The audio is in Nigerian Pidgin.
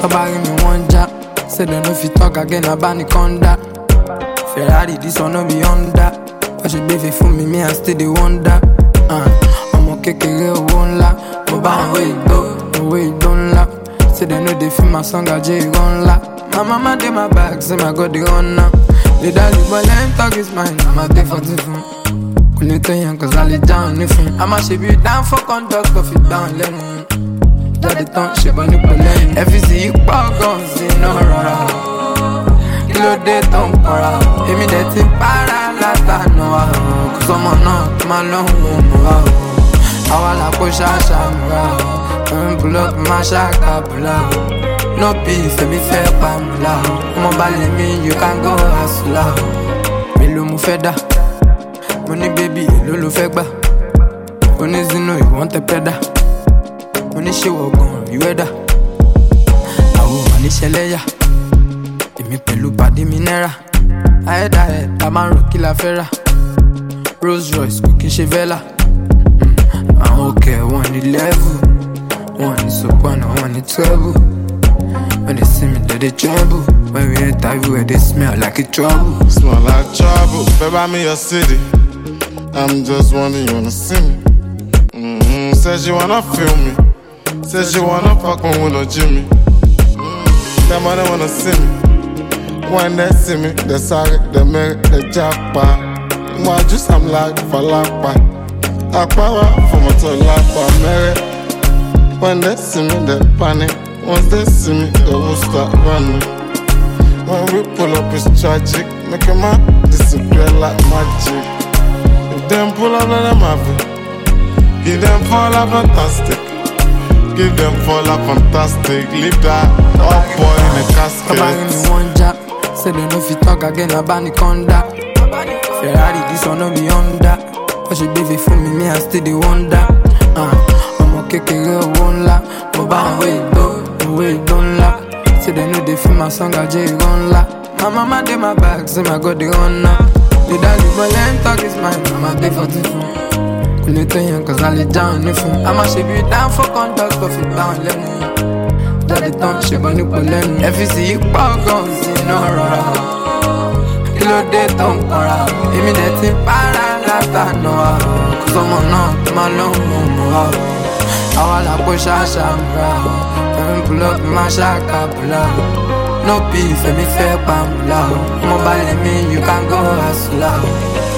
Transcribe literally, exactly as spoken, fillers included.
Somebody me one jack. Say they no fit talk again about the conda. Ferrari, this one no be Honda. I should be for me, me I still the wonder. Uh, I'm okay, kere won't la. But by the way it go, the way it don't la. Say they know they feel my song, I J run la. My mama did my back, say my God they run now. The daddy boy let him talk his mind, I'm a day for different. Couldn't tell you cause I lay down anything. I'ma shape you down for conduct, off it down, let me. Daddy don't shape on the plane. F C you pop guns, see no rara. Kilo de ton para. Emi de ti para lata no ah. Cause I'm on up, my long one. I wanna push a shamra. When pull up my shaka pull up. No beef, me fair pamla. Mobile me, you can go hustler. Melo mu feda. Money baby, lolo fegba. Money zino, you want a peda. Money she walk on, you weather. Awo money sheleya. Emi pẹ̀lú pàdé mi náírà. Ahead ahead, a máa ń rò kí la fẹ́ rà. Rolls Royce kò kí n ṣe Vela. Àwọn òkè wọn ní level. Wọ́n ní soprano, wọ́n ní treble. When they see me, they, they tremble. When we enter everywhere, they smell like a trouble. Smell like trouble. Baby, I'm in your city. I'm just wondering, you wanna see me? Mm-hmm. Says you wanna feel me. Says you wanna fuck me with no Jimmy. Mm-hmm. Them other wanna see me. When they see me, they sorry, they make the jackpot. Moi, just I'm like for lapa. I power from a to lapa, marry. When they see me, they panic. Once they see me, they will start running. When we pull up, it's tragic. Make a man disappear like magic. If them pull up, let them have it. Give them fall up fantastic. Give them fall up fantastic. Leave that up boy in a casket. Somebody me one jack. Say they no fit talk again about the conda. Ferrari, this one no be Honda. I should be for me, me I still the wonder. Uh, I'm okay, kere won't la. But by the way it go, the way it don't la. Say they know they feel my song, I J run la. My mama did my back, say my God they run now. The daddy boy let him talk his mind, I'm a day for different. Couldn't tell you cause I lay down anything. I'ma shape you down for conduct, off it down, let me. Daddy don't shape on the plane. F C you pop guns, see no rara. Kilo de ton para. Emi de ti para lata no ah. Cause I'm on up, my long one. I wanna push a shamra. When pull up my shaka pull up. No beef, me fair pamla. Mobile me, you can go hustler.